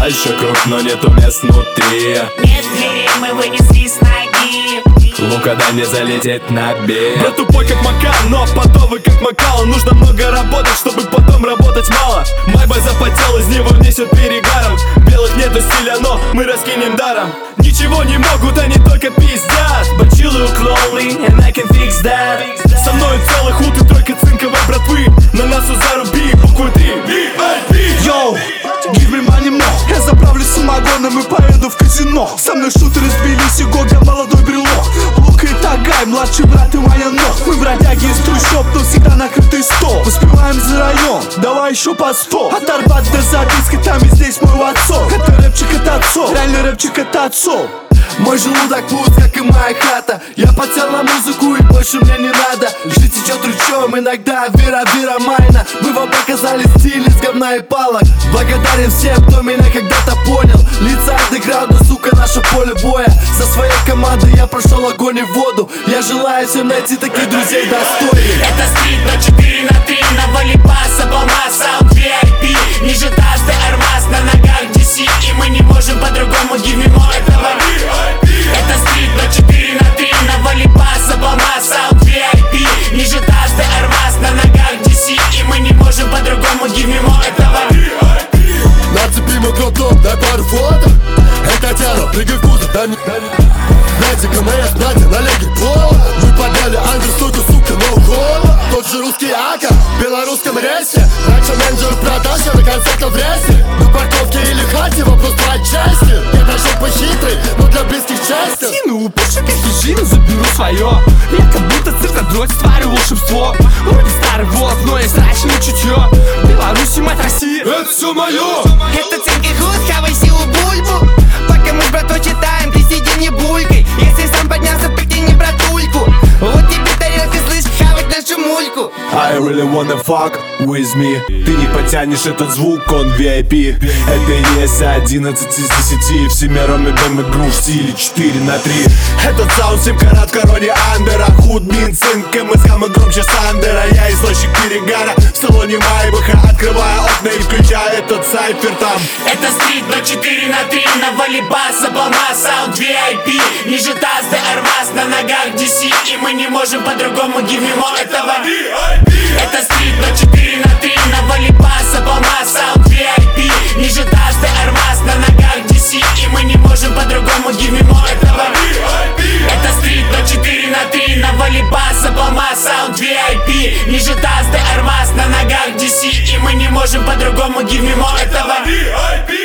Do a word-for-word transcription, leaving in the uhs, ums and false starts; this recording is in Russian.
Дальше круг, но нету мест внутри. Нет дверей, мы вынесли с ноги. Лука, дай мне залететь на бег. Я тупой как Макан, но подовый как Макал. Нужно много работать, чтобы потом работать мало. Майбой запотел, из него несет перегаром. Белых нету стиля, но мы раскинем даром. Ничего не могут, они только пиздят. But you look lonely, and I can fix that. Со мной целый худ и тройка цинковой братвы. На носу заруби букву три. Йоу, give me money more. Я заправлюсь самогоном и поеду в казино. Со мной шутеры сбились и Гога молодой брелок. Лука и Тагай, младший брат и моя ног. Мы бродяги из трущоб, но всегда накрытый стол. Успеваем за район, давай еще по сто. От Арбат до Записки, там и здесь мой отцов. Это рэпчик от отцов, реальный рэпчик от отцов. Мой желудок пуст, как и моя хата. Я потел на музыку и больше мне не надо. Жизнь течет ручьем, иногда вера, вера майна. Мы вам показали стиль из говна и палок. Благодарен всем, кто меня когда-то понял. Лица андеграунда, сука, наше поле боя. Со своей командой я прошел огонь и воду. Я желаю всем найти таких друзей достойных. Это стрит, но четыре на три. На волейбаса, волна, саунд, ви ай пи. Ниже тасты, армаз, на ногах ди си. И мы не можем по-другому, give me more этого. Это стрит, но четыре на три. На волейбаса, волна, саунд, ви ай пи. Ниже тасты, армаз, на ногах ди си. И мы не можем по-другому, give me more этого. Нацепи мой кроп-топ, дай пару фото. Это тело, прыгай в кузов, дай мне. Знаете, КМС, братья, на леге пола. Мы подняли андерстойку, сука, но ухода. Тот же русский ака, в белорусском рейсе. Раньше менеджер продаж, я на концертах в рейсе. На парковке или хате, вопрос по части. Я даже похитрый, но для близких частей. Сину упавший как хижина, заберу свое. Я как будто циркодрот, створю волшебство. Вроде старый волк, но есть раньше чутье. Беларусь, мать России, Это все мое. Это цинки худ, хавай силу бульбу. Пока мы с братом читаем, ты сиди не булькой. Если сам поднялся, прикинь братульку. Вот тебе тарелки, слышь, хавать нашу мульку. I really wanna fuck with me. Ты не потянешь этот звук, он ви ай пи. Это и есть одиннадцать из десяти. Всемиром любимый грув в стиле четыре на три. Этот саунд семь карат в короне андера. Худ, мин, цинк, МСК, мы громче Сандера. Я источник перегара в салоне Майбаха. Открываю окна и включаю этот сайфер там. Это стрит, но четыре на три. На волейбаса, волна, саунд, ви ай пи. Ниже тасты, армаз, на ногах ди си. И мы не можем по-другому, give me more этого. Это стрит, но четыре на три. На волейбаса, волна, саунд, ви ай пи. Ниже тасты, армаз, на ногах ди си. И мы не можем по-другому, give me more этого. Это стрит, но четыре на три. На волейбаса, волна, саунд, ви ай пи. Ниже тасты, армаз, на ногах ди си. И мы не можем по-другому, give me more этого.